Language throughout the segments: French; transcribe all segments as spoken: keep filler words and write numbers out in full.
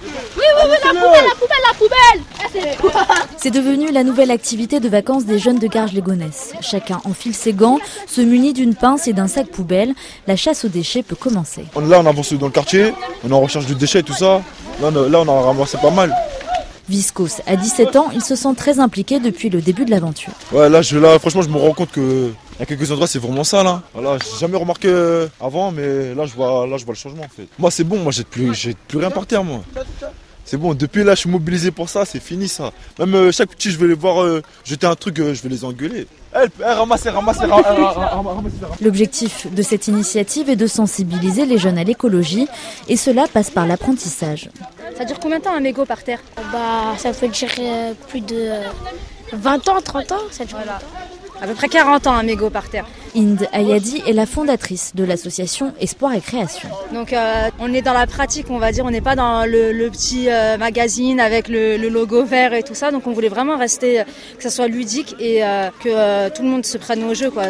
Oui, oui, oui, la poubelle, la poubelle, la poubelle. C'est devenu la nouvelle activité de vacances des jeunes de Garges-les-Gonesse. Chacun enfile ses gants, se munit d'une pince et d'un sac poubelle. La chasse aux déchets peut commencer. Là, on avance dans le quartier, on est en recherche de déchets et tout ça. Là, on a, là, on a ramassé pas mal. Viscos a dix-sept ans, il se sent très impliqué depuis le début de l'aventure. Ouais, là, je, là franchement, je me rends compte que il y a quelques endroits, c'est vraiment ça, là. Voilà, j'ai jamais remarqué avant, mais là, je vois, là, je vois le changement, en fait. Moi, c'est bon, moi, j'ai plus, j'ai plus rien par terre, moi. C'est bon, depuis là, je suis mobilisé pour ça, c'est fini, ça. Même euh, chaque petit, je vais les voir euh, jeter un truc, euh, je vais les engueuler. Elle, elle ramasse, elle ramasse, elle ramasse. L'objectif de cette initiative est de sensibiliser les jeunes à l'écologie, et cela passe par l'apprentissage. Ça dure combien de temps un mégot par terre? Bah, ça peut durer plus de vingt ans, trente ans, ça dure voilà. À peu près quarante ans un mégot par terre. Inde Ayadi est la fondatrice de l'association Espoir et Création. Donc euh, on est dans la pratique, on va dire, on n'est pas dans le, le petit euh, magazine avec le, le logo vert et tout ça. Donc on voulait vraiment rester, que ça soit ludique et euh, que euh, tout le monde se prenne au jeu, quoi.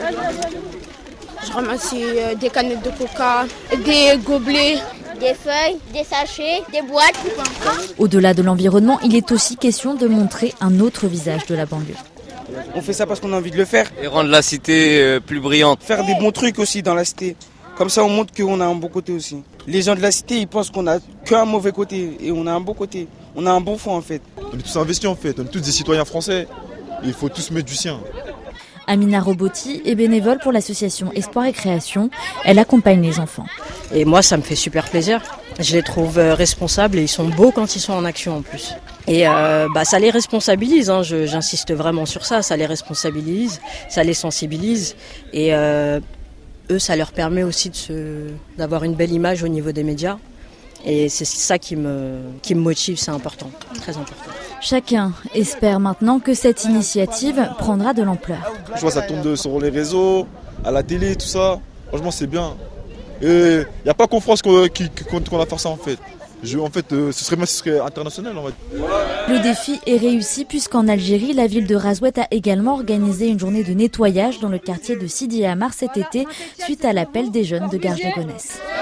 Je ramasse euh, des canettes de coca, des gobelets, des feuilles, des sachets, des boîtes. Au-delà de l'environnement, il est aussi question de montrer un autre visage de la banlieue. On fait ça parce qu'on a envie de le faire. Et rendre la cité euh, plus brillante. Faire des bons trucs aussi dans la cité. Comme ça, on montre qu'on a un bon côté aussi. Les gens de la cité, ils pensent qu'on a qu'un mauvais côté. Et on a un bon côté. On a un bon fond, en fait. On est tous investis, en fait. On est tous des citoyens français. Et il faut tous mettre du sien. Amina Roboti est bénévole pour l'association Espoir et Création. Elle accompagne les enfants. Et moi, ça me fait super plaisir. Je les trouve responsables et ils sont beaux quand ils sont en action en plus. Et euh, bah, ça les responsabilise, hein. Je, j'insiste vraiment sur ça, ça les responsabilise, ça les sensibilise. Et euh, eux, ça leur permet aussi de se, d'avoir une belle image au niveau des médias. Et c'est ça qui me, qui me motive, c'est important, très important. Chacun espère maintenant que cette initiative prendra de l'ampleur. Je vois ça tombe sur les réseaux, à la télé, tout ça. Franchement, c'est bien. Et il n'y a pas qu'en France qu'on, qu'on a fait ça, en fait. Je, en fait, euh, ce, serait, ce serait international, en fait. Le défi est réussi puisqu'en Algérie, la ville de Razouet a également organisé une journée de nettoyage dans le quartier de Sidi Amar cet été suite à l'appel des jeunes de Garges-les-Gonesse.